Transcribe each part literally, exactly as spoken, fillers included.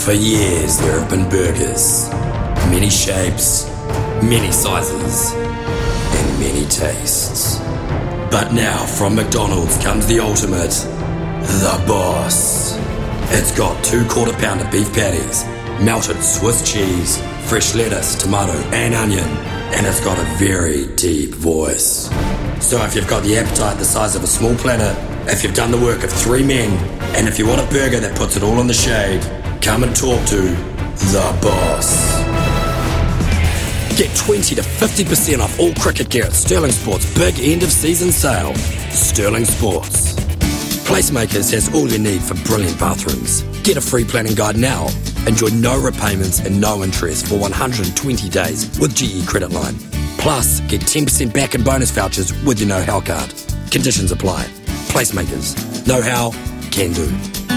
For years there have been burgers. Many shapes, many sizes, and many tastes. But now from McDonald's comes the ultimate, the Boss. It's got two quarter pounder beef patties, melted Swiss cheese, fresh lettuce, tomato and onion, and it's got a very deep voice. So if you've got the appetite the size of a small planet, if you've done the work of three men, and if you want a burger that puts it all in the shade, come and talk to the Boss. Get twenty to fifty percent off all cricket gear at Sterling Sports' big end of season sale. Sterling Sports. Placemakers has all you need for brilliant bathrooms. Get a free planning guide now. Enjoy no repayments and no interest for one hundred twenty days with G E Credit Line. Plus, get ten percent back in bonus vouchers with your know-how card. Conditions apply. Placemakers. Know-how, can do.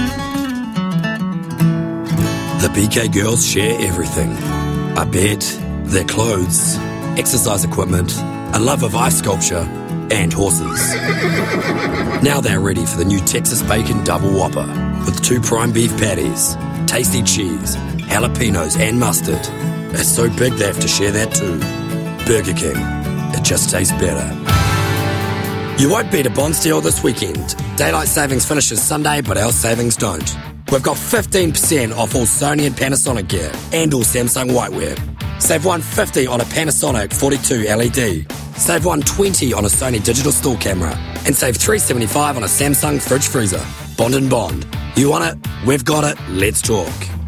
The B K girls share everything. A bed, their clothes, exercise equipment, a love of ice sculpture, and horses. Now they're ready for the new Texas Bacon Double Whopper with two prime beef patties, tasty cheese, jalapenos and mustard. It's so big they have to share that too. Burger King. It just tastes better. You won't beat a Bond deal this weekend. Daylight savings finishes Sunday, but our savings don't. We've got fifteen percent off all Sony and Panasonic gear and all Samsung whiteware. Save one hundred fifty dollars on a Panasonic forty-two L E D. Save one hundred twenty dollars on a Sony digital store camera. And save three hundred seventy-five dollars on a Samsung fridge freezer. Bond and Bond. You want it? We've got it. Let's talk.